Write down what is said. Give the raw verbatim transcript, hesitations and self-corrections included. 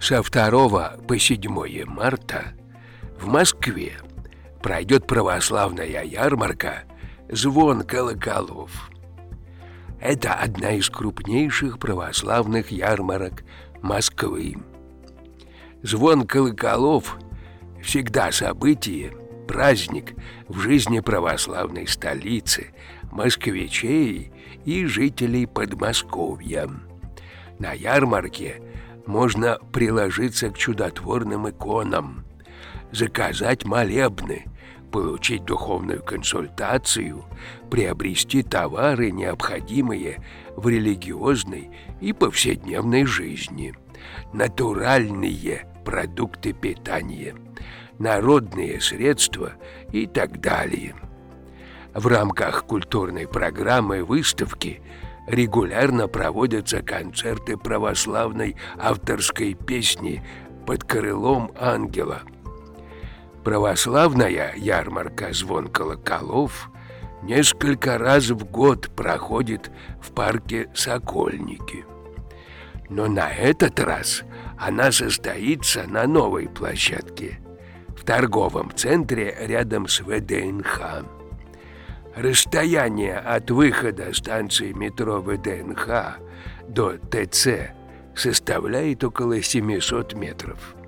Со второго по седьмое марта в Москве пройдет православная ярмарка «Звон колоколов». Это одна из крупнейших православных ярмарок Москвы. Звон колоколов всегда событие, праздник в жизни православной столицы, москвичей и жителей Подмосковья. На ярмарке можно приложиться к чудотворным иконам, заказать молебны, получить духовную консультацию, приобрести товары, необходимые в религиозной и повседневной жизни, натуральные продукты питания, народные средства и так далее. В рамках культурной программы выставки регулярно проводятся концерты православной авторской песни под крылом ангела. Православная ярмарка «Звон колоколов» несколько раз в год проходит в парке «Сокольники». Но на этот раз она состоится на новой площадке, в торговом центре рядом с вэ дэ эн ха. Расстояние от выхода станции метро вэ дэ эн ха до тэ цэ составляет около семьсот метров.